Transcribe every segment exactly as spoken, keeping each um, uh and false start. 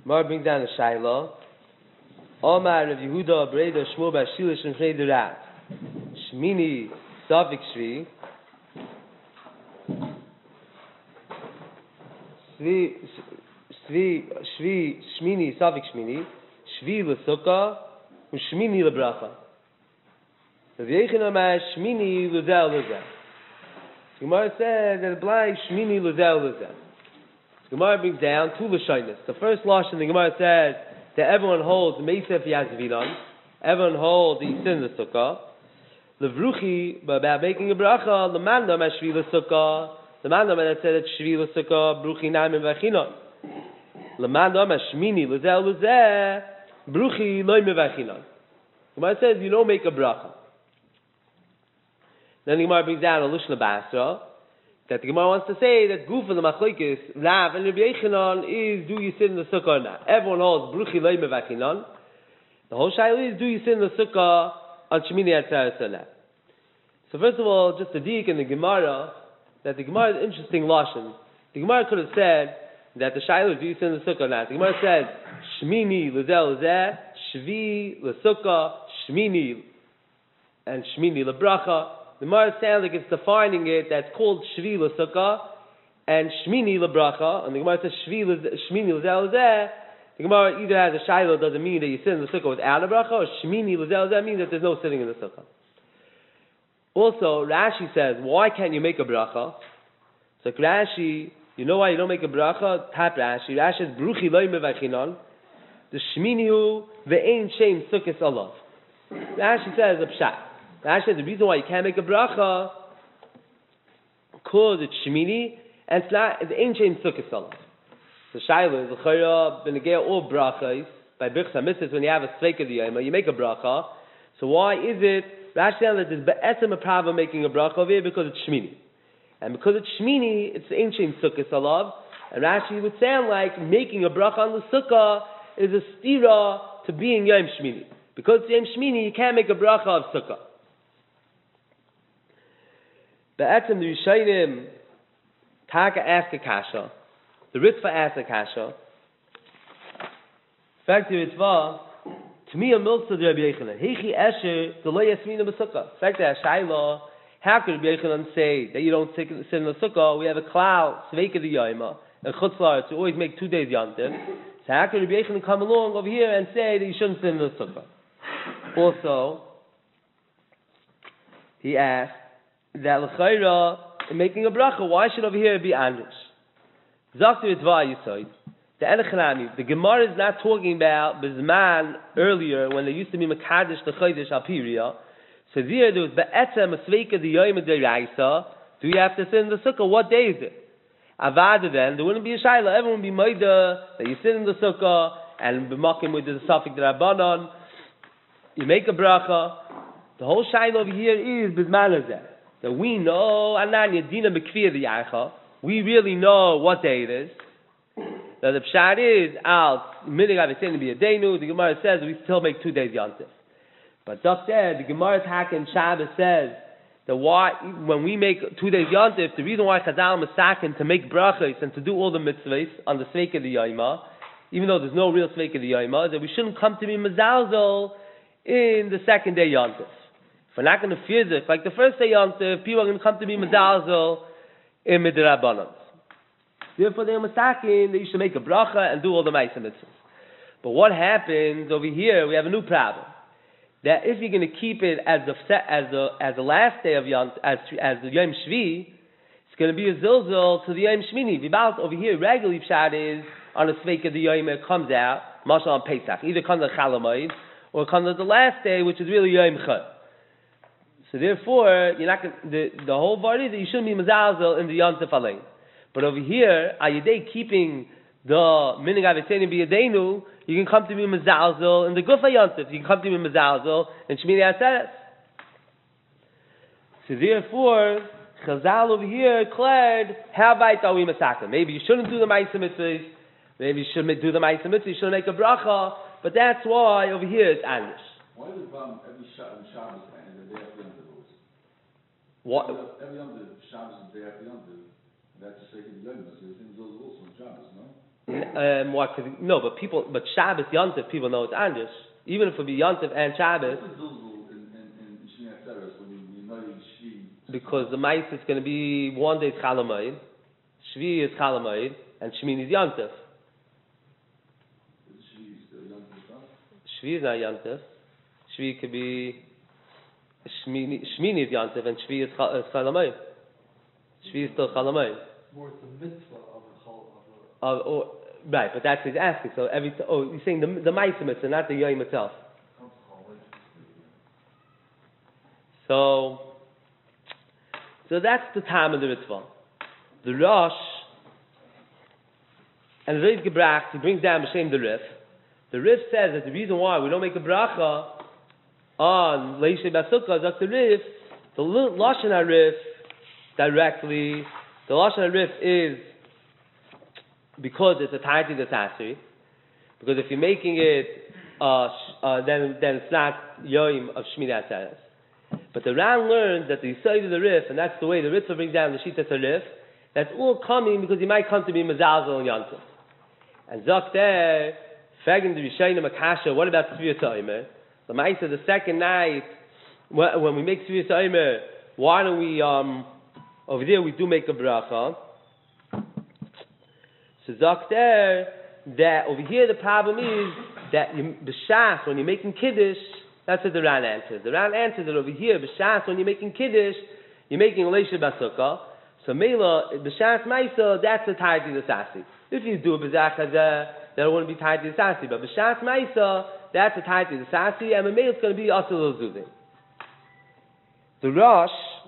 Mar brings down the Shaila. Omar of Yehuda Breda Shmuel Bashilish and Chnei Derat. Shmini Safik Shvi. Shvi Shvi Shvi Shmini Safik Shmini. Shvi LeSukkah U'Shmini LeBracha. So the Yechon Omar Shmini Luzel Luzel. Gemara says that it blinds Shmini Luzel Luzel. Gemara brings down two Lashonos. The first Lashon, the Gemara says that everyone holds Meisef Yazvinon. Everyone holds the Yisin the Sukkah. Levruchi, but about making a bracha, Lemandam as Shvi L'Sukkah. Lemandam that said that Shvi L'Sukkah, Bruchi Naim Mevachinon. Lemandam as Shmini Luzel Luzel, Bruchi Loy Mevachinon. Gemara says you don't make a bracha. Then the Gemara brings down a Lushna Basra that the Gemara wants to say that Guf of the Machlokes Rav and Rabbi Yechanan is do you sit in the sukkah or not? Everyone holds Bruchi Loy Mevachinon. The whole shaila is do you sit in the sukkah on Shemini Atzeres or not? So first of all, just the dik in the Gemara that the Gemara is interesting lashon. The Gemara could have said that the shaila is do you sit in the sukkah or not? The Gemara says Shmini Luzel Lezeh, Shvi LeSukkah, Shmini and Shmini LeBracha. The Gemara sounds like it's defining it that's called Shvi LeSukkah and Shmini LeBracha. And the Gemara says Shvi Shmini Luzel Lezeh. The Gemara either has a shaila doesn't mean that you sit in the sukkah without a bracha, or Shmini Luzel Lezeh means that there's no sitting in the sukkah. Also, Rashi says, why can't you make a bracha? So Rashi, you know why you don't make a bracha? Tap Rashi. Rashi says, Bruchi Loy Mevachinon. The Shmini hu ve'ein shem sukkis alav. Rashi says a pshat. Rashi says the reason why you can't make a bracha because it's Shemini and it's not, it's ain shem sukkis alav. The shaila is l'chayra b'negei all brachas by birchas hamitzvos when you have a sveika d'yoma you make a bracha. So why is it Rashi says that there's be'etzem a problem making a bracha over here because it's Shemini, and because it's Shemini it's ain shem sukkis alav. And Rashi would sound like making a bracha on the sukkah is a stira to being Yom Shemini. Because it's Yom Shemini you can't make a bracha of sukkah. Be'etzem the Rishayim Taka asked a kasha. The Ritva asked a kasha. In fact, the Ritva, to me a milsa the Rabbi Yechanan. Heichi Esher the Lo Yasmina b'Sukkah. In fact, the Shayla, how could Rabbi Yechanan say that you don't sit in the sukkah? We have a cloud, Sveika the Yoma, and Chutz La'aretz, to always make two days Yantiv. So how could Rabbi Yechanan come along over here and say that you shouldn't sit in the sukkah? Also, he asked that l'chayra in making a bracha, why should over here be anish? Zaktu Ritva Yisoid. The Enechanami, the Gemara is not talking about Bizman earlier when there used to be Mekadesh the Chodesh Alpiria. So there, there was Be'etzem a Sveika the Yom D'Oraisa. Do you have to sit in the sukkah? What day is it? Avada then, there wouldn't be a Shaila. Everyone would be Moida that you sit in the sukkah and B'makim with the Safik D'Rabbanon. You make a bracha. The whole Shaila over here is Bizman Azeh. That we know, Ananya Dina Bekvir the Yacha. We really know what day it is. Now the pshat is al minig avitin be a daynu. The Gemara says we still make two days yontif. But Duck said the Gemara's Hakan Shabbos says that why when we make two days yontif, the reason why Chazal Masakin to make brachos and to do all the mitzvahs on the Sveika of the Yoma, even though there's no real Sveika of the Yoma, that we shouldn't come to be mezalzel in the second day yontif. If we're not going to fear this, like the first day yontif, people are going to come to be mezalzel in midrabanan. Therefore, they're masakin that you should make a bracha and do all the ma'aseh mitzvahs. But what happens over here? We have a new problem. That if you're going to keep it as the as the as the last day of Yom as as the Yom Shvi, it's going to be a zilzal to the Yom Shmini. V'balt over here, regularly pshat is on a sveik of the Yom it comes out, mashal on Pesach. Either comes on Chalamoid or it comes on the last day, which is really Yom Chol. So therefore, you're not gonna, the the whole body that you shouldn't be mezalzel in the Yom Tov Alein. But over here, ayidei keeping the minig avitzeni biyadenu, you can come to be mezalzel in the Gufa Yom Tov. You can come to be mezalzel in Shmini Atzeres. So therefore, Chazal over here declared, how about are we masakin? Maybe you shouldn't do the ma'aseh mitzvahs. Maybe you shouldn't do the ma'aseh mitzvahs. You shouldn't make a bracha. But that's why over here it's anish. Why is it um, every Shabbos and the day after Yom Tov? What? Every Yom Tov, Shabbos and the day after Yom Tov, that's the second Yom Tov. So you think those also on Shabbos, no? Um, why? Cause, no, but people, but Shabbos Yontif, people know it's Andrus. Even if it be Yontif and Shabbos. What's the Zilzul in, in, in Shmini Atzeres when you, you know you Shvi? Because the mice is going to be one day is Chalamayid, Shvi is Chalamayid, and Shmini is Yontif. Shvi is the Yontif stuff? Shvi is not Yontif. Shvi could be Shmini, Shmini is Yontif, and Shvi is Chalamayid. Shvi is still Chalamayid. More it's a mitzvah of a chol of a. Uh, or, right, but that's what he's asking. So every t- oh, you're saying the the Ma'aser mitzvah, not the Yom itself. So, so that's the time of the Ritva. The Rosh and the Reis Gebracht, he brings down B'Shem the Rif. The Rif says that the reason why we don't make a bracha on Leishe Basukah is that the Rif, the Lashon HaRif directly, the Lashon HaRif is because it's a tightly that's asri. Because if you're making it, uh, uh, then then it's not Yom of Shmini Atzeres. But the Ran learns that the Yisrael of the Rif, and that's the way the Ritva brings down the Shitas HaRif, that's all coming because you might come to be Mazalzel and Yontif. And Zok there, Fagin the Rishayim Akasha, what about Tzviyat HaOmer? The Ma'aser, the second night, when we make Tzviyat HaOmer, why don't we, um, over there we do make a bracha. So Zok there, that over here the problem is that you, B'Shas, when you're making Kiddush, that's what the Ran answers. The Ran answers that over here, B'Shas, when you're making Kiddush, you're making Leisha Basukah. So Mela, B'Shas Maisa, that's the Taiti the Sasi. If you do a B'Zach Hazeh, that wouldn't be Taiti the Sasi. But B'Shas Maisa, that's the Taiti the Sasi, and Mela it's going to be Asil Zuzin. The Rosh,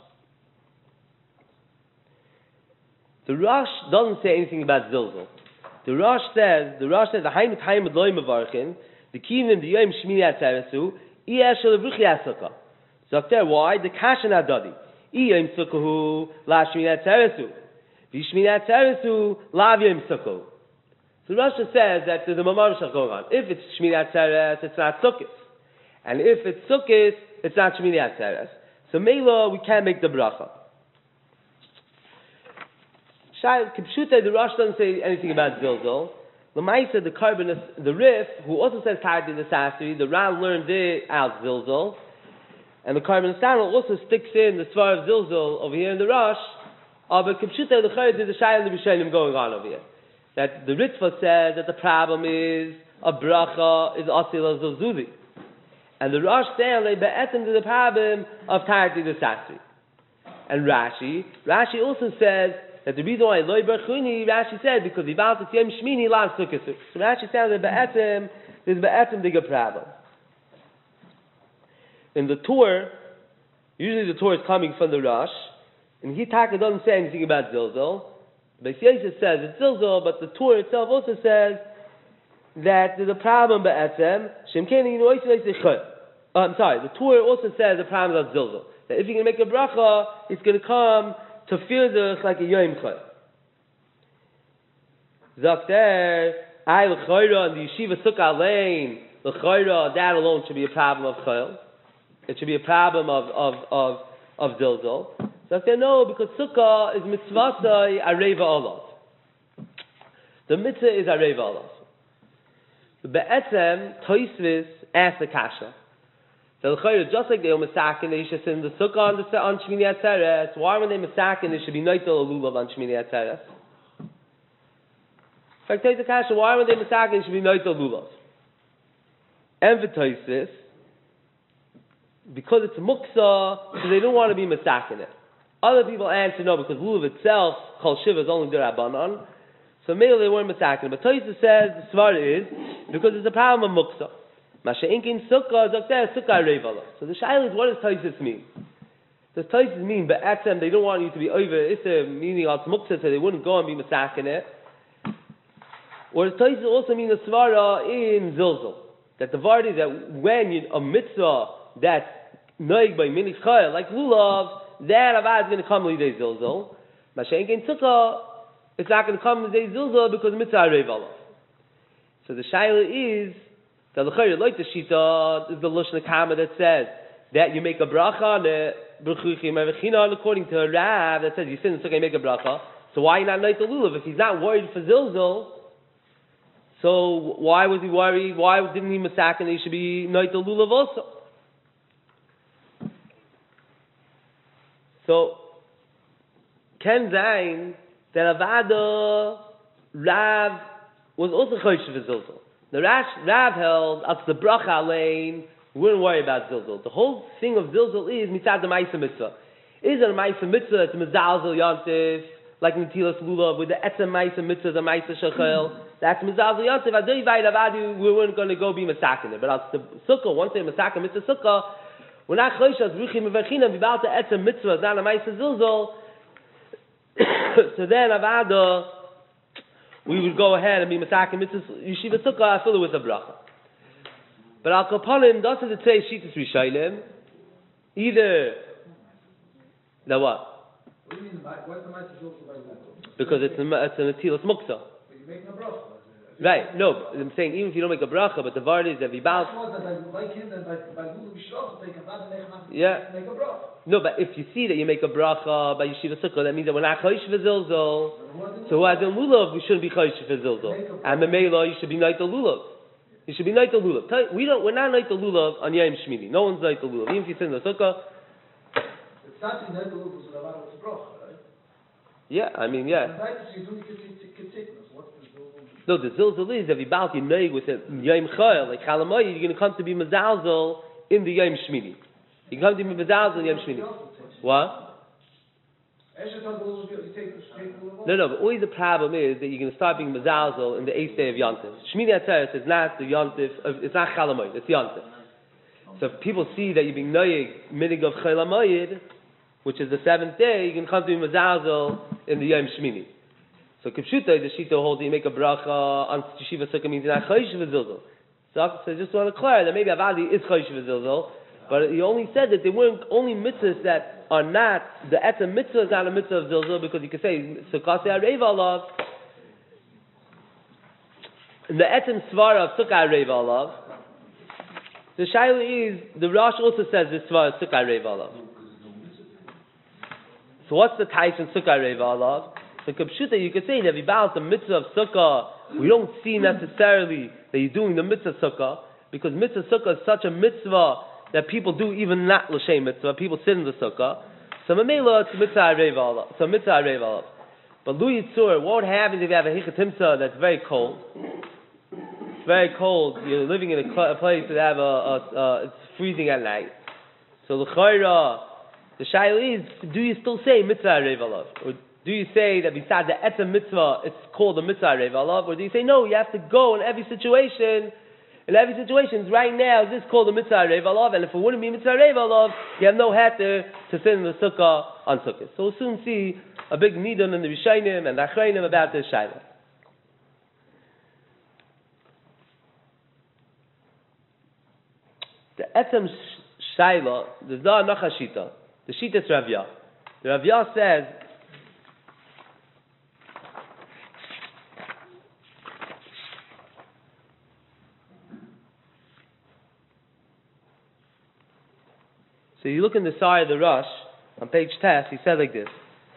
the Rosh doesn't say anything about Zilzal. The Rosh says, the Rosh says, the Hainu Taim Adloi Mavarchin, the Kivnim, the Yom Shmini Atzeresu, Iyeshel Vruchi Asukah. So there, why? The Kashan Adadi. Iyom Sukahu, La Shmini Atzeresu. Vishmini Atzeresu, La Yom Sukahu. So the Rosh says that there's a Mamar Shach going on. If it's Shmini Atzeres, it's not Sukkot. And if it's Sukkot, it's not Shmini Atzeres. So Mela, we can't make the bracha. Kipshuta, the Rosh doesn't say anything about Zilzal. The Ma'aser, the Carbonus, the Rif, who also says Tardi the Sasri, the Ran learned it out Zilzal. And the Carbonus also sticks in the Svar of Zilzal over here in the Rosh. Uh, but Kipshuta, the Chayr, the Shayim, the B'Shayim going on over here. That the Ritva says that the problem is a bracha is Asil Zilzuzi. And the Rosh says they be'etim to the problem of Tardi the Sasri. And Rashi, Rashi also says that the reason why Loi Barchuni, Rashi said, because he bound to Yom Shmini, Lan Sukkot. So Rashi says that Be'etim, there's Be'etim bigger problem. In the Torah, usually the Torah is coming from the Rosh, and Hitaka doesn't say anything about Zilzal. Beis Yosef says it's Zilzal, but the Torah itself also says that there's a problem Be'etim, Shem Keni, you know, I'm sorry, the Torah also says the problem is Zilzal. That if you're going to make a bracha, it's going to come to feel the like a yom chol. Zakter, I l'chayra and the yeshiva sukkah lane, l'chayra, that alone should be a problem of chol. It should be a problem of of of of zilzal. Zakter, no, because sukkah is mitzvasai areva olav. The mitzvah is areva olav. The be'etzem toisvis asked the kasha. So just like they were masakin, they should send the sukkah on, the, on Shmini Atzeres. Why when they masakin, they should be noitel or lulav on Shmini Atzeres? In fact, take the kasha, why when they masakin, they should be noitel or lulav? Emphasize this, because it's muksa, so they don't want to be masakin it. Other people answer no, because lulav itself, kol shiva, is only derabanan. So maybe they weren't masakin. But Toysa says, the svar is, because it's a problem of muksa. Masha inkin sukkah, sukkah reivala. So the shaila is, what does Toysis mean? Does Toysis mean, but at them, they don't want you to be over, it's a meaning of muksa, so they wouldn't go and be masakin it. Or does Toysis also mean the svara in zilzal? That the vard is that when you, a mitzvah that's noig by minik chayil, like lulav, that avad is going to come lidei zilzal. Masha inkin sukkah, it's not going to come lidei zilzal because mitzvah reivala. So the shaila is, the l'chayr like the shita is the lushna kama that says that you make a bracha on it, according to a Rav that says you sit in the sukkah and make a bracha. So why not night the lulav if he's not worried for zilzal? So why was he worried? Why didn't he masak and he should be noitel lulav also? So Ken Zain that Avada Rav was also choishev as zilzal. The Rash Rav held as the bracha lane. We wouldn't worry about zilzal. The whole thing of zilzal is mitzad the ma'isa mitzvah. Is it a ma'isa mitzvah? It's a mezalzel yantif, like netilas lulav with the etzem ma'isa mitzvah, the ma'isa shachel. That's mezalzel yantif. Adoi vayid avadu. We weren't going to go be masakin it, but as the sukkah, once they masakin mitzvah sukkah, we're not choishev ruchim mevachinam without the etzem mitzvah. It's not a ma'isa zilzal. So then avada, we would go ahead and be masakin mitzvah yeshiva sukkah. I fill it with a bracha. But al kapanim doesn't it say shitas rishayim? Either the what? What do you mean? What's the ma'aseh zilzal by that? Because it's a it's a netilas muksa. But you make no bracha. Right? No, I'm saying even if you don't make a bracha, but the word is that we bounce. Like him, that by lulu b'shloch, they can not Yeah. make a bracha. No, but if you see that you make a bracha by yeshiva sukkah, that means that we're not choishev v'zilzal. So who has a lulav, we shouldn't be choishev v'zilzal. And the meila, you should be noitel lulav. You should be noitel lulav. We don't. We're not noitel lulav on Yom Shmini. No one's noitel lulav. Even if you sit in the sukkah. It's not in noitel lulav, so the it's a bracha, right? Yeah, I mean, yeah. No, the zilzal is that we bounce your neig with a Yom Chayil, like Chalamoy, you're going to come to be mezalzel in the Yom Shmini. You come to be mezalzel in Yom Shmini. What? No, no, but always the problem is that you're going to start being mezalzel in the eighth day of Yontif. Shmini Atzeres is not the Yontif, it's not Chalamoy, it's Yontif. So if people see that you're being neig minig of Chalamoyed, which is the seventh day, you can come to be mezalzel in the Yom Shmini. So Kipshuta, the Shita holds that you make a bracha on Yeshiva Sukkah means you're not choishev v'zilzal. So I just want to clarify that maybe Avadi is choishev v'zilzal, but he only said that there weren't only mitzvahs that are not, the etzem mitzvah is not a mitzvah of zilzal, because you can say, Sukkah Areva Alav, the etzem svara of Sukkah Areva Alav, the Shaila is, the Rosh also says this svara of Sukkah Areva Alav. So what's the Taishan Sukkah Areva Alav? So Kapshuta, you could say that if you balance the mitzvah of sukkah, we don't see necessarily that you're doing the mitzvah sukkah, because mitzvah sukkah is such a mitzvah that people do even not l'shem mitzvah, people sit in the sukkah. So Mamela, it's mitzvah areva alav. So mitzvah areva alav. But Lu Yitzur, what happens if you have a hichatimsa that's very cold? It's very cold. You're living in a, cl- a place that have a, a, a, it's freezing at night. So l'chayra, the shaila is, do you still say mitzvah areva alav? Or do you say that besides the etzem mitzvah, it's called the mitzvah areva alav? Or do you say, no, you have to go in every situation, in every situation, right now, this is called the mitzvah areva alav, and if it wouldn't be mitzvah areva alav, you have no heter to sit in the sukkah on sukkah. So we'll soon see a big nidon in the Rishayim and the Achrayim about this shayla. The etzem shayla, the Zohar Nacha Shita, the Shita is Rav Yah. The Rav Yah says, so you look in the side of the Rush, on page ten, he said like this.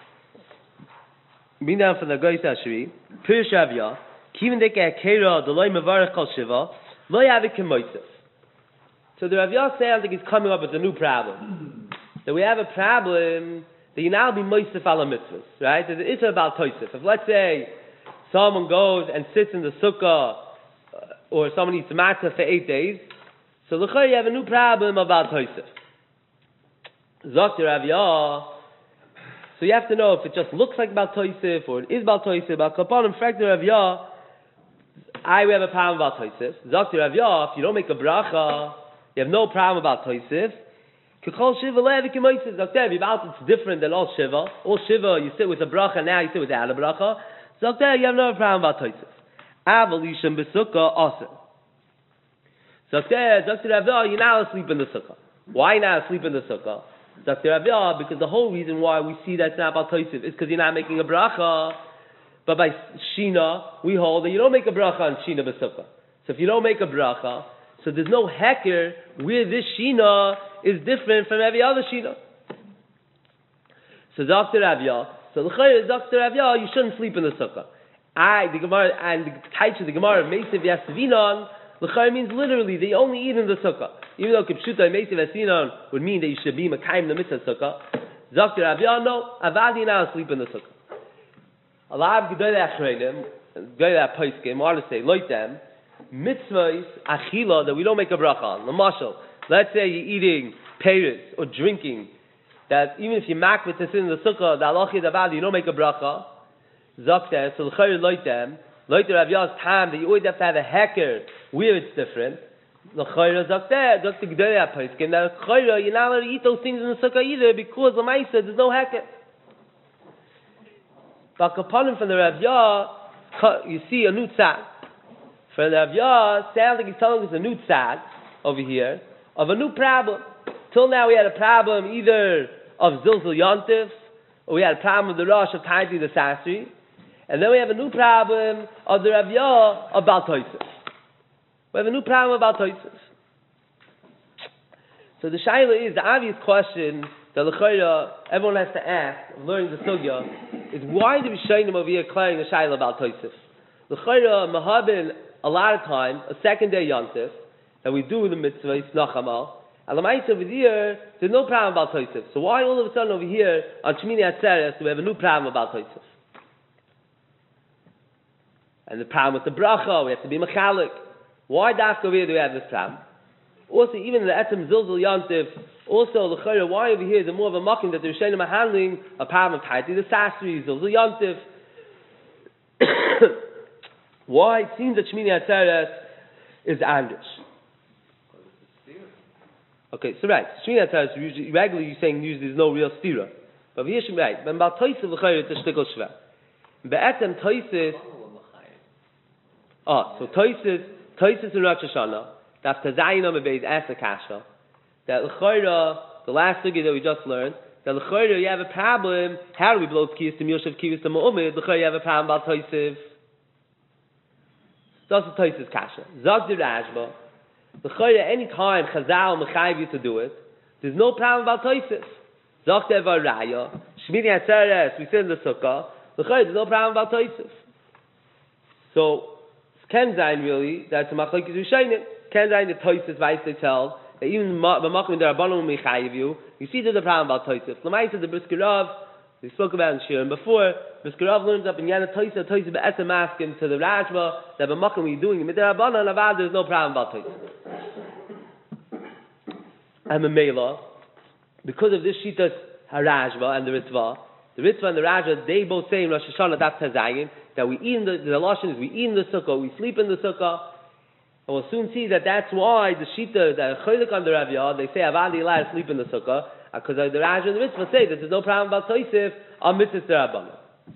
Bring down from the Goyis Ashri, Pirish Rav Yah, Kivin Deke Akera, the Loi Mavarech Kol Shiva, Loi Avik Kemoitzef. So the Rav Yah sounds like he's coming up with a new problem. That we have a problem that you now be Moisef ala mitzvahs, right? That it's about Toisef. If let's say someone goes and sits in the sukkah, uh, or someone eats matzah for eight days, so l'chayr you have a new problem about Toisef. Zok Rav Yah. So you have to know if it just looks like Bal Toisef or it is Bal Toisef. Bal Kapanim, Frek Rav Yah, I we have a problem about Toisef. Zok Rav Yah, if you don't make a bracha, you have no problem about Toisef. Kechol Shiva Levi Kemoisef. Zok Rav Yah, it's different than all Shiva. All Shiva, you sit with a bracha, now you sit without a bracha. Zok Rav, you have no problem about Toisef. Avalishim Besukkah Aser. Zok Rav Yah, you're now asleep in the sukkah. Why not asleep in the sukkah? Because the whole reason why we see that's not about Toisif is because you're not making a bracha. But by Shina, we hold that you don't make a bracha on Shina B'Sukkah. So if you don't make a bracha, so there's no hecker where this Shina is different from every other Shina. So Doctor Rav Yah, so L'chayr Doctor Rav Yah, you shouldn't sleep in the sukkah. I, the Gemara, and the Taich of the Gemara, Mesiv Yasvinon, L'chayr means literally, they only eat in the sukkah. Even though Kipshuta Mesiv Yasvinon would mean that you should be Makayim the mitzvah sukkah, Zakir Aviyah, no, Avadi now sleep in the sukkah. A lot of Gedolei Achreinim, Gedolei Paiskim, want to say, like them, mitzvahs, achila, that we don't make a bracha on. L'mashal, let's say you're eating peiros or drinking, that even if you makvit to sit in the sukkah, the halacha davadi, you don't make a bracha. Zakter, so l'chayr like them, like the Rav Yah's time that you always have to have a hecker where it's different. L'chayr zakter, zakter Gedolei Paiskim, that l'chayr, you're not allowed to eat those things in the sukkah either because l'maisa there's no hecker. But kapanim from the Rav Yah, you see a new tzad. For the Rav Yah, sounds like he's telling us a new tzad over here of a new problem. Till now we had a problem either of Zilzal Yontif, or we had a problem of the Rosh of Taiti the Sasri, and then we have a new problem of the Rav Yah about Tosef. We have a new problem about Tosef. So the Shaila is, the obvious question that l'chayra everyone has to ask of learning the sugya is why do we shaynim over here declaring a Shaila about Tosef? L'chayra mahabin a lot of time, a second day Yontif, that we do in the mitzvah, Snachamal, and the mitzvah over here, there's no problem about Tosef. So why all of a sudden over here, on Shmini Atzeres, do we have a new problem about Tosef? And the problem with the bracha, we have to be mechalik. Why dafka over here do we have this problem? Also, even in the Etzem Zilzal Yontif, also, l'chayra, why over here is it more of a mocking that the Rishonim are handling a problem of Taiti, the Sasri, Zilzal Yontif? Why it seems that Shmini Atzeres is Andish. Okay, so right, Shmini Atzeres, usually, regularly you're saying usually there's no real stira. But here should be right. But about Tosef l'chayr, it's a shtikol shver. Be'etem Tosef, oh, so Tosef, Tosef in Rosh Hashanah, that's Tazayin Amabeis, Asa Kasha, that l'chayr, the last sugi that we just learned, that l'chayr, you have a problem, how do we blow Tkiyas to Milshav Kiyas to Mu'umid, l'chayr, you have a problem about Tosef. That's the Tosef's kasha. Zog the Rashba. The Chayra, any time Chazal mechayiv you to do it, there's no problem about Tosef. Zog the Evar Raya. Shmini Atzeres, we sit in the Sukkah. The Chayra, there's no problem about Tosef. So, it's Ken Zayin really, that's a machlokes Rishonim. Ken Zayin the Tosef vice they tell, that even b'makom d'Rabbanan mechayiv you, you see there's a problem about Tosef. L'maisa the Brisker Rav, we spoke about in Shirim before, Brisker Rav learns up in Yana Tosef, Tosef be'etzem asking to the Rashba, that b'makom when you're doing it, d'Rabbanan avad, there's no problem about Tosef. And the Mela, because of this Shitas HaRashba and the Ritva, the Ritva and the Rashba, they both say in Rosh Hashanah, that's Tazayin, that we eat in the, the Lashon is we eat in the Sukkah, we sleep in the Sukkah, and we'll soon see that that's why the Shita, the Cholik on the Rav Yah, they say Avadi allowed to sleep in the Sukkah, because the Rashba and the Ritva say that there's no problem about Tosef on Mitzvah D'Rabbanan.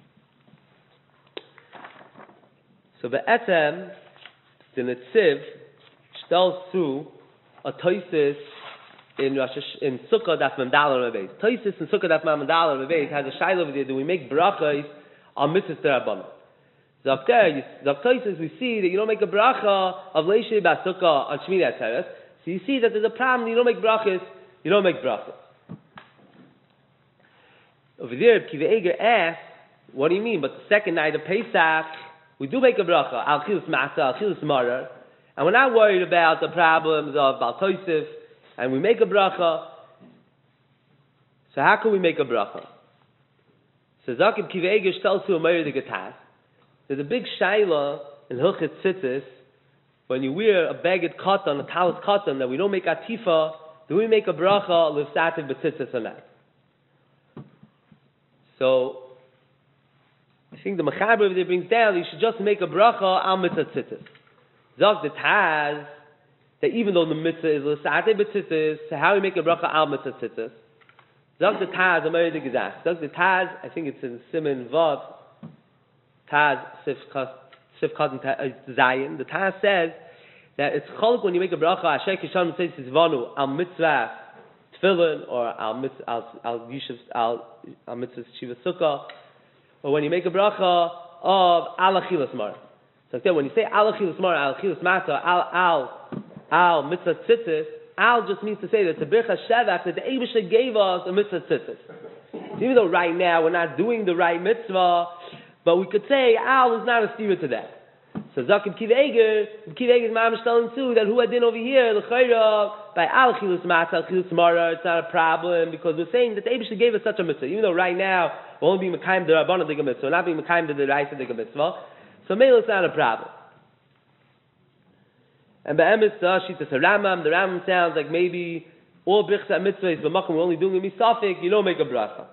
So the Etzem, the Netziv, tells through a Tosef in Rosh in Sukkah Daf Memdal Rebeis. Tosef in Sukkah Daf Memdal Rebeis has a shaila over there. Do we make brachas on Mitzvah D'Rabbanan? Zakter, Zakter we see that you don't make a bracha of Leishei Basukkah on Shmini Atzeres. So you see that there's a problem. You don't make brachas. You don't make brachas. Over there, Kiva Eger asks, what do you mean? But the second night of Pesach, we do make a bracha. Al Chilus Masa, Al Chilus Marar. And we're not worried about the problems of Baal Tosef. And we make a bracha. So how can we make a bracha? So Zakib Kiva Eger tells to a Meir the Gatas. There's a big shaila in Hilchot Tzitzis, when you wear a bagged cotton, a talis cotton, that we don't make atifa, do we make a bracha l'vsativ b'tzitzis or not? So, I think the Mechaber over there brings down, you should just make a bracha al mitzvah tzitzis. Zog the Taz, that even though the mitzvah is l'vsativ b'tzitzis, so how we make a bracha al mitzvah tzitzis? Zog the Taz, I'm already gesagt. Zog the Taz, I think it's in Siman Vav, Taz, Sif Katan Zayin, the Taz says that it's cholok when you make a bracha, Asher Kishan says it's vanu, al mitzvah tefillin, or al mitzvah, al yishuv, al mitzvah shiva sukkah, or when you make a bracha of al achilas mar. So then when you say al achilas mar, al achilas mata, al, al, al mitzvah tzitzis, al just means to say that it's a bircha shevach, that the Eibusha gave us a mitzvah tzitzis. So even though right now we're not doing the right mitzvah, But we could say Al is not a steer to that. So Zakim Kiv Eger, Kiv Eger is Mamish telling too that who I did over here, the Chayra, by Al Chilus Matzah, Chilus Mara, it's not a problem because we're saying that the Eibush gave us such a mitzvah. Even though right now we're only being Mekayim the Rabbanah Diga mitzvah, we're not being Mekayim the Raisa Diga mitzvah. So Mela it's not a problem. And by Emes, the Ashita Rambam, the Rambam sounds like maybe all Brichsa mitzvahs, but Makom we're only doing a misafik, you don't make a bracha.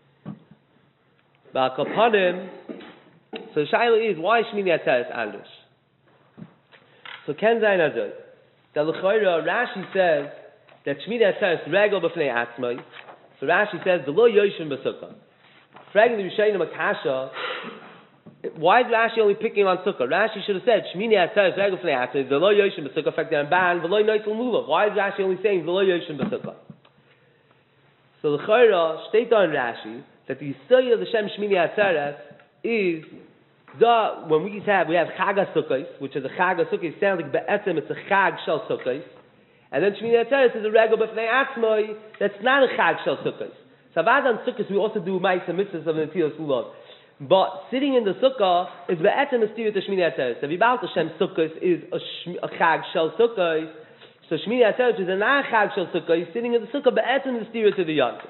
But Kapanim, so the Shaila is, why Shmini Atzeres Anders? So Ken Zayin Azoy, that L'chayra, Rashi says that Shmini Atzeres Regel B'fnei Atzmai. So Rashi says, the Lo Yoshim B'Sukkah. Fragging the Rishayim Akasha, why is Rashi only picking on Sukkah? Rashi should have said, Shmini Atzeres Regel B'fnei Atzmai, the Lo Yoshim B'Sukkah, fact they're ban, the Lo Noitel Mulav. Why is Rashi only saying the Lo Yoshim B'Sukkah? So L'chayra, state on Rashi, that the Yisrael of the Shem Shmini Atzeres is the, when we have, we have Chag HaSukkos, which is a Chag HaSukkos, it sounds like Be'etzem, it's a Chag Shel Sukkos. And then Shmini Atzeres is a Regel B'fnei Atzmai, that's not a Chag Shel Sukkos. So Avad on Sukkos, we also do Ma'is and Mitzvahs of the Netilas Lulav. But sitting in the Sukkah is Be'etzem a steer to Shmini Atzeres. The Vibal Hashem Sukkos is a, sh- a Chag Shel Sukkos. So Shmini Atzeres is a non-Chag Shel Sukkos, sitting in the Sukkah, Be'etzem is a steer to the Yantif.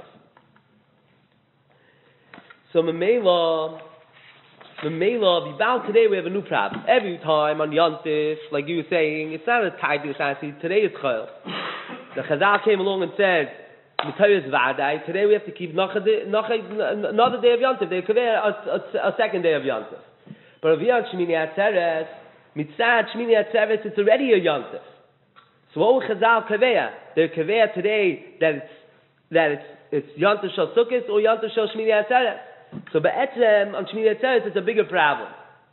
So Memela, Memela, Vibal today we have a new problem. Every time on Yantif, like you were saying, it's not a tidy Shansi, today is Chayil. The Chazal came along and said, M'tayos V'adai, today we have to keep another day of Yantif, they could a, a, a second day of Yantif. But if you're on Shmini Atzeres, Mitzad Shmini Atzeres, it's already a Yantif. So what will Chazal Kaveya? They're Kaveya today that it's, that it's, it's Yantif Shal Sukkot or Yantif Shal Shmini Atzeres. So Be'etzem on Shmini Atzeres it's a bigger problem.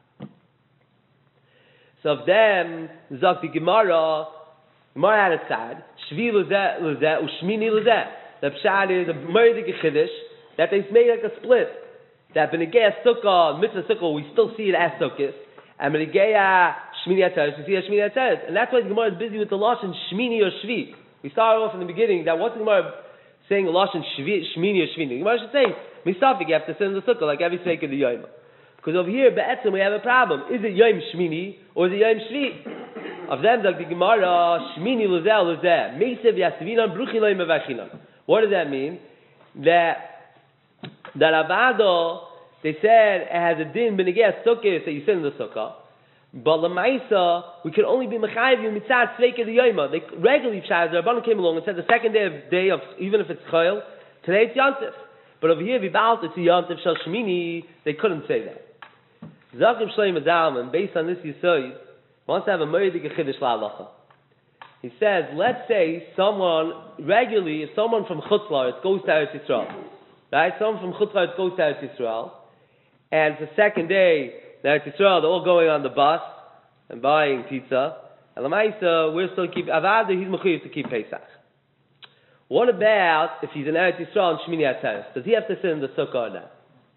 So of them, Zok the Gemara, Gemara had a side, Shvi Luzeh, Luzeh, Ushmini Luzeh. The Pshad is a murder Chiddush that they made like a split. That Benegea Sukkah, Mitzvah Sukkah, we still see it as Sukkot. And Benegea Shmini Atzeres, we see it as Shmini Atzeres. And that's why the Gemara is busy with the Lashon Shmini or Shvi. We started off in the beginning that what's the Gemara saying the Lashon Shmini or Shmini? The Gemara should say, Misafik, you have to sit in the Sukkah like every sake of the Yom. Because over here, Be'etzem, we have a problem. Is it Yom Shmini or is it Yom Shvi? Of them, like the Gemara, Shmini Luzeh Luzeh, Meisev Yasvinan Bruchi Loim Avachinan. What does that mean? That that Avado, they said it has a din Benegea Sukkah, so you sit in the Sukkah. But Lamaisa, we can only be Mechayiv you Mitzad Sveik of the Yom. They regularly, Shaz, the Rabbanan came along and said the second day of day of even if it's Chayil, today it's Yantif. But over here, Vibalt, it's a Yantif Shal Shmini, they couldn't say that. Zakim Shleim Zalman, based on this Yisoid, wants to have a Murdik Chiddush La'alacha. He says, let's say someone, regularly, if someone from Chutz La'aretz goes to Eretz Yisrael, right? Someone from Chutz La'aretz goes to Eretz Yisrael, and it's the second day, in Eretz Yisrael, they're all going on the bus and buying pizza, and Lamaisa, we're still keep, Avada, he's Mechuyev to keep Pesach. What about if he's in Eretz Yisrael and Shmini Atzeres? Does he have to sit in the Sukkah or not?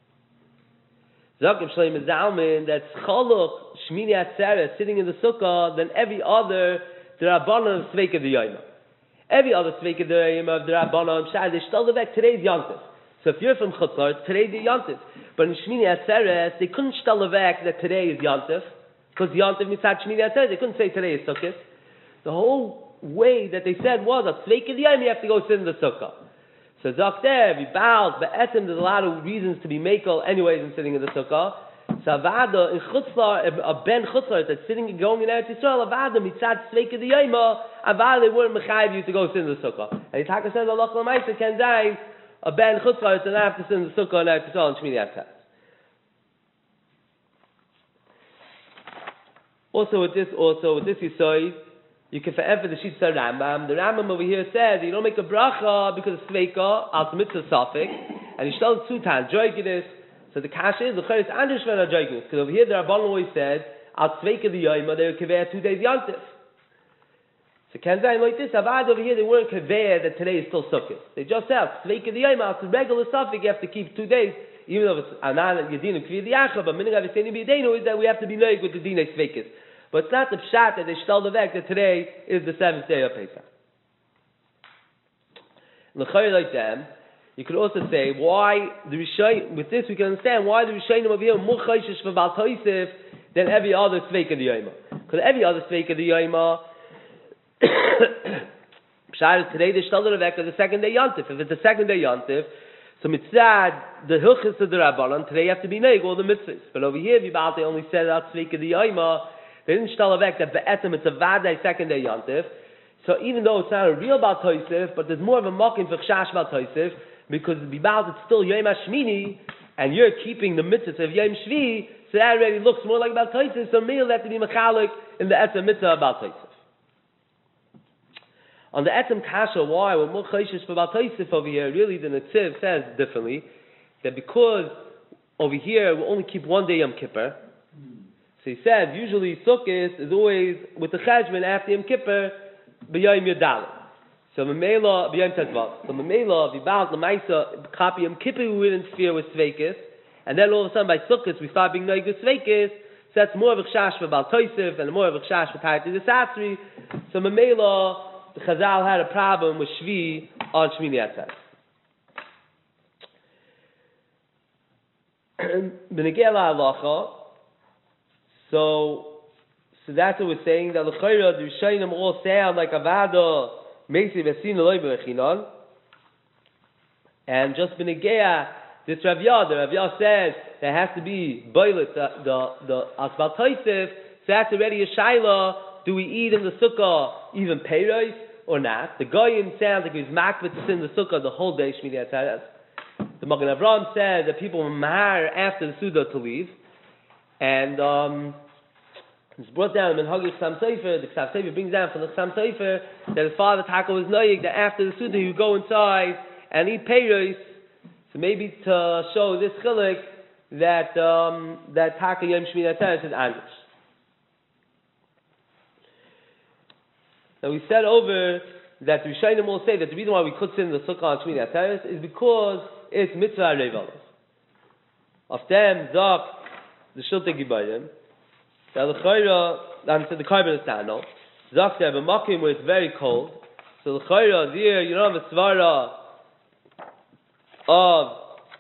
Zakim Shleim Zalman, that's Chaluk, Shmini Atzeres, sitting in the Sukkah, than every other the Rabbanan of Sveik of the Yom. Every other Sveik of the Yom of the Rabbanan, Shad, they stole the back, today's Yantif. So if you're from Chutzlar, today's the Yantif. But in Shmini Atzeres, they couldn't stole the back that today is Yantif, because Yantif Mitzad Shmini Atzeres, they couldn't say today is Sukkot. The whole way that they said was a Sveik of the Yom, you have to go sit in the Sukkah. So Zakter, Vibal, Be'etzem, there's a lot of reasons to be makel anyways in sitting in the Sukkah. So Avada, in Chutzlar, a Ben Chutzlar that's sitting and going in Eretz Yisrael, Avada, Mitzad Sveik of the Yom, Avada, they weren't mechayiv you to go sit in the Sukkah. And Yitaka says, Allah L'maisa can die, a Ben Chutzlar does not have to sit in the Sukkah in Eretz Yisrael and Shmini Atzeres. Also with this, also with this Yisoid, you can forever the Shitza Rambam. The Rambam over here says you don't make a bracha because of Sveika, al mitzvah safek, and you shall sutan joyginus. So the kasha is the chayyis anders when a joyginus. Because over here the Rabbanan always said al Sveika the Yoma they were kaveya two days yantif. So can say like this. Avad over here they weren't kaveya that today is still sukkot. They just said Sveika the Yoma al regular safek you have to keep two days. Even though it's anan yedinu kvi diacha, but minhag aveseni b'yedenu is that we have to be loyeg with the dinei sveikis. But it's not the pshat that they shtel the vek that today is the seventh day of Pesach. L'chayr like them, You could also say why the Rishonim, with this we can understand why the Rishonim over here more chayshish for Baal Tosef than every other Sveika the Yoma. Because every other Sveika the Yoma, today the Shtaler Rebecca, the second day Yontif. If it's the second day Yontif, so mitzad the hilchis of the Rabbanan, today you have to be neig all the mitzvahs. But over here, Vibalti only said out Sveika the Yoma, they didn't Shtaler Rebecca that be'etem it's a vaday second day Yontif. So even though it's not a real Baal Tosef, but there's more of a mocking for Chash Baal Tosef, because the Bibalti it's still Yom HaShmini, and you're keeping the mitzvahs of Yom Shvi, so that already looks more like Baal Tosef, so me'il have to be mechalik in the etzem mitzvah of Baal Tosef. On the etzem kasha, why? We're more chayshish for Baal Tosef over here. Really, the Netziv says differently, that because over here we only keep one day Yom Kippur, so he said, usually Sukkot is always with the cheshbon after Yom Kippur, b'yayim Yodaleh. So Memela, b'yayim Tezvav. So Memela, v'bal, l'maisa, copy Yom Kippur we didn't fear with Sveikis, and then all of a sudden by Sukkot we start being noig with Sveikis, so that's more of a chash for Baal Tosef, and more of a chash for Taiti the Satsri. So Memela, the Chazal had a problem with Shvi on Shmini Atzeres. B'negela halacha, so so that's what we're saying, that l'chayra the Rishonim all sound like Avada Meisi V'Sin Eloi B'Rechinon, and just b'negea this Rav Yah, the Rav Yah says there has to be boilet the the the Asbal Tosef, so that's already a shaila. Do we eat in the sukkah even peiros or not? The Goyim sounds like he was makbet to sit in the sukkah the whole day Shmini Atzeres. The Magen Avraham said that people were mahar after the Suda to leave, and um, it's brought down in Minhagis Chassam Sofer. The Chassam Sofer brings down from the Chassam Sofer that his father Taka was noyig that after the Suda he would go inside and eat peiros. So maybe to show this chilik that um, that Taka Yom Shmini Atzeres is Anish. Now we said over that the Rishonim will say that the reason why we could sit in the sukkah on Shmini Atzeres is because it's mitzvah reivalos. Of them, Zok, the Shiltei Gibayim, the L'chayra, and the Karban Estano, Zok there, but Makim where it's very cold, so L'chayra, there, you don't have a svara of,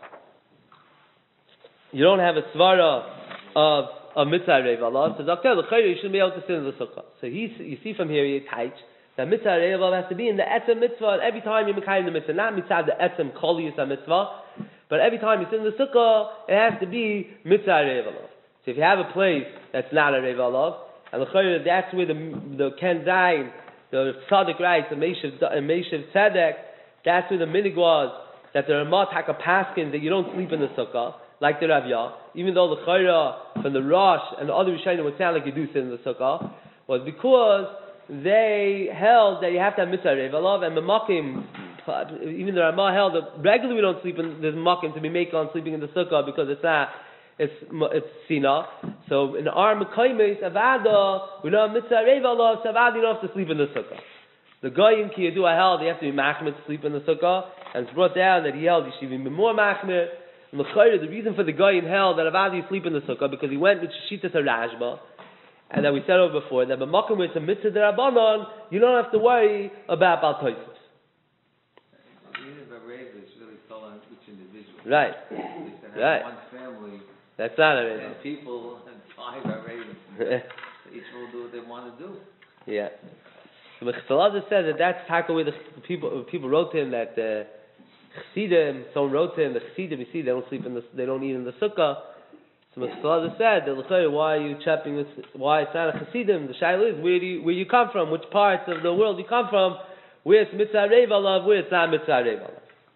you don't have a svara of of mitzvah reivalos, so Zok there, L'chayra, you shouldn't be able to sit in the sukkah. So he, you see from here, he teach that mitzvah reivalos has to be in the etzem mitzvah, and every time you make the mitzvah, not mitzvah the etzem kolius mitzvah, but every time you sit in the sukkah, it has to be mitzvah reivalos. So if you have a place that's not a reivalos, and l'chayra, that's where the the Ken Zayin, the tzaddik writes, the Meishav Tzedek, that's where the minig was that the Ramah Taka paskin that you don't sleep in the sukkah, like the Rav Yah, even though the Chayra from the Rosh and the other Rishonim would sound like you do sit in the sukkah, was because they held that you have to have mitzvah reivalos, and Memakim, even the Ramah held that regularly we don't sleep in the Memakim to be make on sleeping in the sukkah because it's not, it's it's Sina. So in our Mekaymes, Avada, we don't have mitzvah reivalos, so Avada you don't have to sleep in the sukkah. The Goyim Ki Yadua held you have to be machmir to sleep in the sukkah, and it's brought down that he held you should be more machmir. And the Chayra, the reason for the Goyim held that Avada you sleep in the sukkah because he went with Shitas HaRashba, and that we said over before that B'makom where it's a mitzvah d'Rabbanan, you don't have to worry about Baal Tosef. Even if a rave is really still on each individual. Right. Right. One family. That's not a rave. Ten people and five are ravens. Each will do what they want to do. Yeah. So the Chazal says that that's how way the people people wrote to him that the Chassidim, someone wrote to him the Chassidim, you see they don't sleep in the they don't eat in the sukkah. So the Chazal said that why are you chapping this? Why it's not a Chassidim? The shaila is where do you, where you come from, which parts of the world you come from, where it's mitzvah reivalos, where it's not mitzvah reivalos.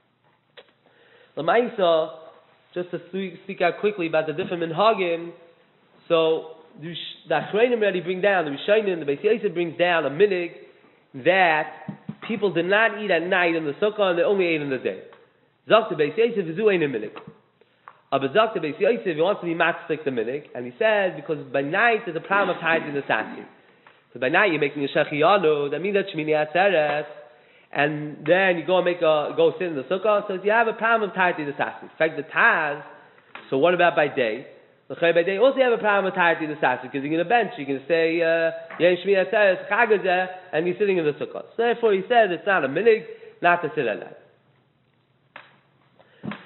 L'maisa, just to speak out quickly about the different minhagim. So the Achreinim already bring down the Rishonim, the Beis Yosef brings down a minig that people did not eat at night in the sukkah and they only ate in the day. Zok the Beis Yosef is doing a minig. But Zok the Beis Yosef, he wants to be matzik the minig, and he says because by night there's a problem of tied in the sasi. So by night you're making a shechiyanu, that means that Shmini Atzeres, and then you go and make a go sit in the sukkah. So you have a problem of tied in the sasi. In fact, the Taz. So what about by day? By day also you have a problem with tied in the sasi because you're going to bench. You can say Yen Shmini Atzeres Chagazeh, and you're sitting in the sukkah. So therefore he says it's not a minig not to sit at night.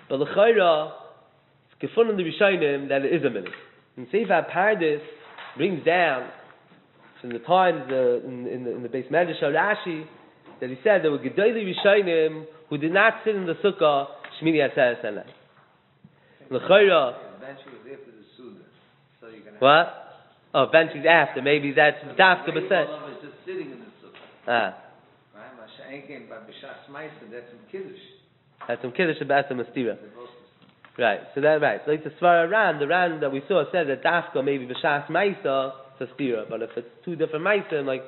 But l'chayra, it's gefunden the Rishonim that it is a minhag. And Sefer Pardes brings down from the times uh, in, in the in the base Medrash of Rashi that he said there were gedolei Rishonim who did not sit in the sukkah Shmini Atzeres Elai. L'chayra. Eventually was after the Suda. So you're going to What? Oh, benches after. Maybe that's dafka Maybe b'seh. one of us just sitting in the sukkah. Ah, Right? Masha'enkin by B'shas Maisa, that's some Kiddush. that's some kiddush about some mastira. They're both- Right. So that right. So it's a svara ran. The ran that we saw said that dafka maybe b'shas ma'isa it's a stira, but if it's two different ma'isa, like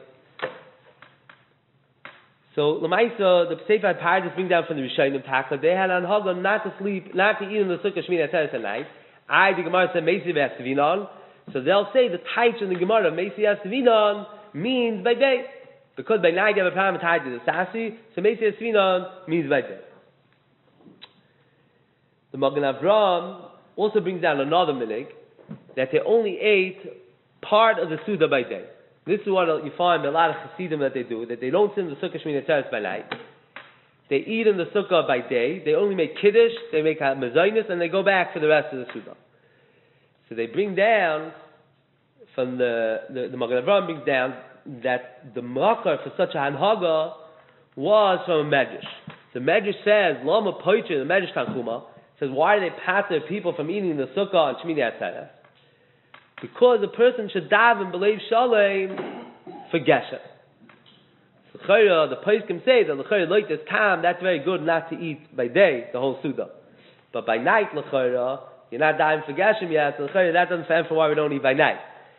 so the ma'isa, the Sefer Pardes bring down from the Rishonim Taka. They had on haga not to sleep, not to eat in the sukkah Shmini Atzeres at night. I the Gemara said meisi v'asvinon. So they'll say the types in the Gemara meisi v'asvinon means by day, because by night you have a problem tied to the sasi. So meisi v'asvinon means by day. The Magen Avraham also brings down another minhag that they only ate part of the Suda by day. This is what you find in a lot of Chassidim that they do, that they don't sit in the Sukkah Shmini Atzeres by night. They eat in the Sukkah by day, they only make Kiddush, they make Mezainis, and they go back for the rest of the Suda. So they bring down, from the, the, the Magen Avraham brings down, that the makar for such a hanhaga was from a Medrash. The Medrash says, Lama Poicher, the Medrash Tanchuma, says, why do they pater people from eating the sukkah on Shmini Atzeres? Because a person should daven believe shalom for geshem. So chayra, the poskim say that l'chayra like this time, that's very good not to eat by day the whole suda, but by night l'chayra you're not davening for geshem yet. So l'chayra that doesn't stand for why we don't eat by night.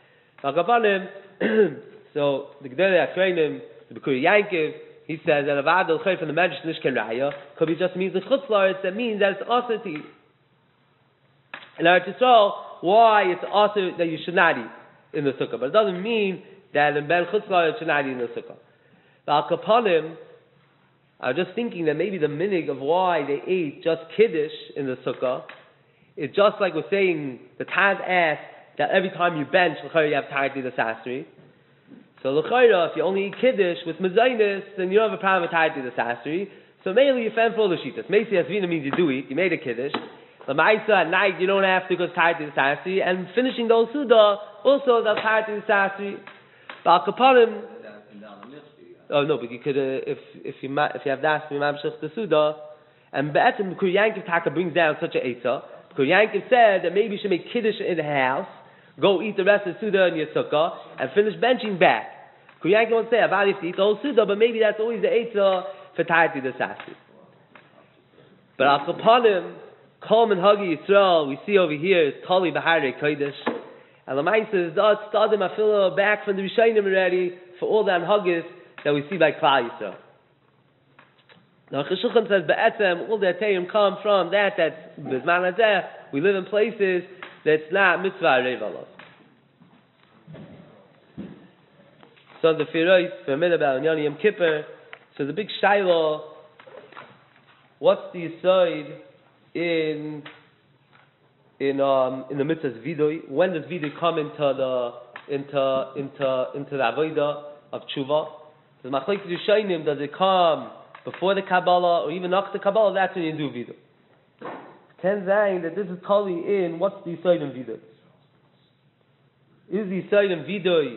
So the gedolei akreinim, the Bikuri Yankiv, he says that avad l'chayra from the Medrash nishken raya could be just means the chutz la'aretz, that means that it's also to eat. In Eretz Yisrael, why it's also that you should not eat in the sukkah, but it doesn't mean that in Ben Chutz La'aretz you should not eat in the sukkah. Al Kapanim, I was just thinking that maybe the minig of why they ate just Kiddush in the sukkah is just like we're saying, the Taz asked that every time you bench, l'chayra you have to the sasri. So l'chayra, if you only eat Kiddush with mezainis, then you don't have a problem with the sasri. So mainly you fend for all the shittas. Meisi Asvina means you do eat, you made a Kiddush. The Ma'isa at night you don't have to because tied to the Sasri, and finishing the Suda also they're tied to the Sasri. Bal Kapanim. Oh no, but you could uh, if if you ma- if you have that you mamshach the Suda, and Be'etim B'Kur Yankiv Taka brings down such a Eitzah. B'Kur Yankiv said that maybe you should make Kiddush in the house, go eat the rest of the Suda in your sukkah, and finish benching back. B'Kur Yankiv won't say about if you eat the whole Suda, but maybe that's always the Eitzah for tied to the Sasri. But Al Kapanim. Kol and Hagi Yisrael, we see over here is Tali B'Harei Kodesh. And the Maisa says, oh, it's Stadim Afilo back from the Rishonim already for all the Anhagis that we see by Klal Yisrael. Now Cheshuchim says, Be'etzem, all the Atayim come from that, that's B'Zman Hazeh, we live in places that's not Mitzvah Arev Alav. So the Firois, for Midabal and Yoni Yom Kippur, so the big Shiloh, what's the aside in in um in the mitzvah's vidui? When does vidui come into the into into into the avodah of tshuva? The machlekes Rishonim, does it come before the Kabbalah or even after the Kabbalah? That's when you do vidui. Ten saying that this is totally in what's the side in vidui? Is the side in vidui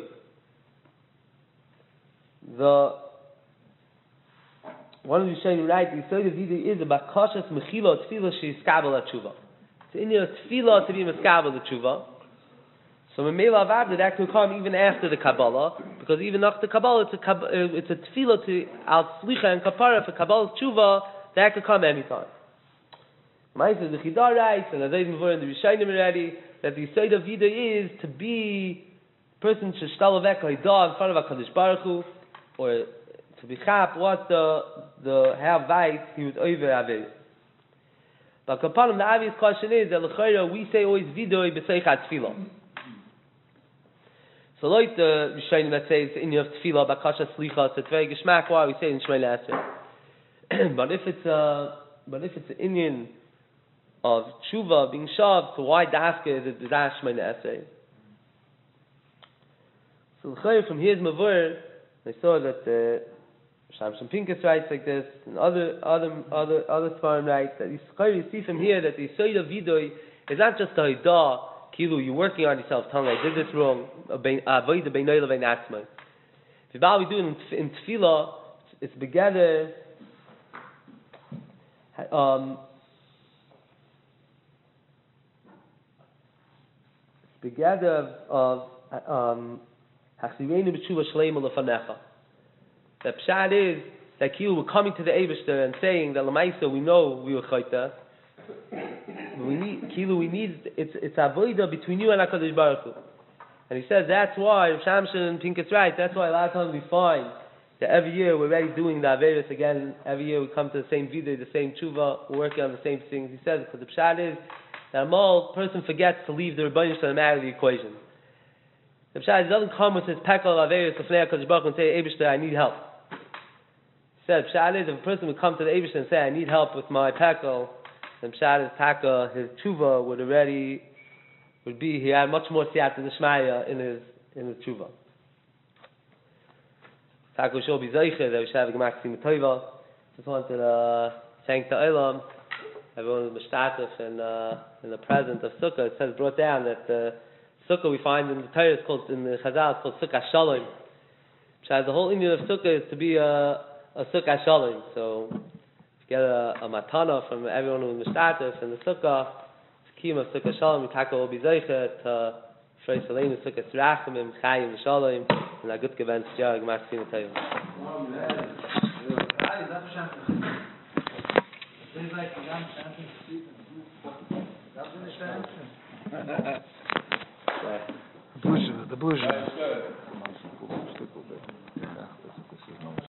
the one of the Rishonim writes, the Yisod of Vidui is about Kashas Mechila Tefillah Sheyiskabel HaTshuva. It's in your Tefillah to be Miskabel HaTshuva. So Memela Avavda, that could come even after the Kabbalah, because even after the Kabbalah, it's a, Kab- it's a Tefillah to Al Slicha and Kapara for Kabbalah's Tshuva, that could come anytime. Ma'aseh the Chidar writes, and as I even in the Rishonim already, that the Yisod of Vidui is to be a person to shtalavek haidah in front of HaKadosh Baruch Hu, or to be chap what the the how weit he was over Avis. But upon the obvious question is that l'chayra we say always vidui b'seichat tefillah. So like the Rishonim that says in your tefillah bakasha slicha, it's very geschmack why we say in Shmei Le'aseh. But if it's a but if it's an Indian of tshuva being shaved, so why dafka is it b'zah Shmei Le'aseh? So l'chayra from here's mavur, I saw that. Uh, Shamshon Pincus writes like this, and other other other other Sfarim write that you see from here that the Yisoid of Vidoy is not just a Haidah, Kilu, you're working on yourself, telling I did this wrong, Avodah Beinoy Levein Atzmai. If you we do it in, in Tefillah, it's together, um, it's together of, um, Hachzireinu B'tshuva Shleima Lefanecha. The pshat is that Kilu, we're coming to the Eibishter and saying that Lamaisa, we know we were Chayta. We need Kilu, we need it's it's avodah between you and HaKadosh Baruch Hu. And he says that's why Rav Shamshon Pincus right, that's why a lot of times we find that every year we're already doing the Averis again, every year we come to the same video, the same tshuva, we're working on the same things. He says because the pshat is that a mole person forgets to leave the Rebbeinu Shalom out of the equation. The pshat doesn't come with his pekel of Averis of HaKadosh Baruch Hu and say, Eibishter, I need help. He says pshat is if a person would come to the Eibishter and say, I need help with my pekel, then pshat is taka, his tshuva would already would be he had much more siyata d'shmaya in his in his tshuva. Taka shall be zeicher that we should have a gemak simatova. Just wanted to uh, thank the Olam, everyone was mishtatef and uh, in the present of Sukkah. It says brought down that the Sukkah we find in the Torah is called in the Chazal it's called Sukkah Shalom. Pshat the whole Indian of Sukkah is to be a, a Sukkah Shalom. So get a, a matana from everyone who was mishtatef in the Sukkah. Kim of Sukkah Shalom, Taka will be zeicher to Shrei Saleinu Sukkah Tzrachimim, Chayim Shalom, and a good event, Jarag Martin Tayyim. The blues, the blues.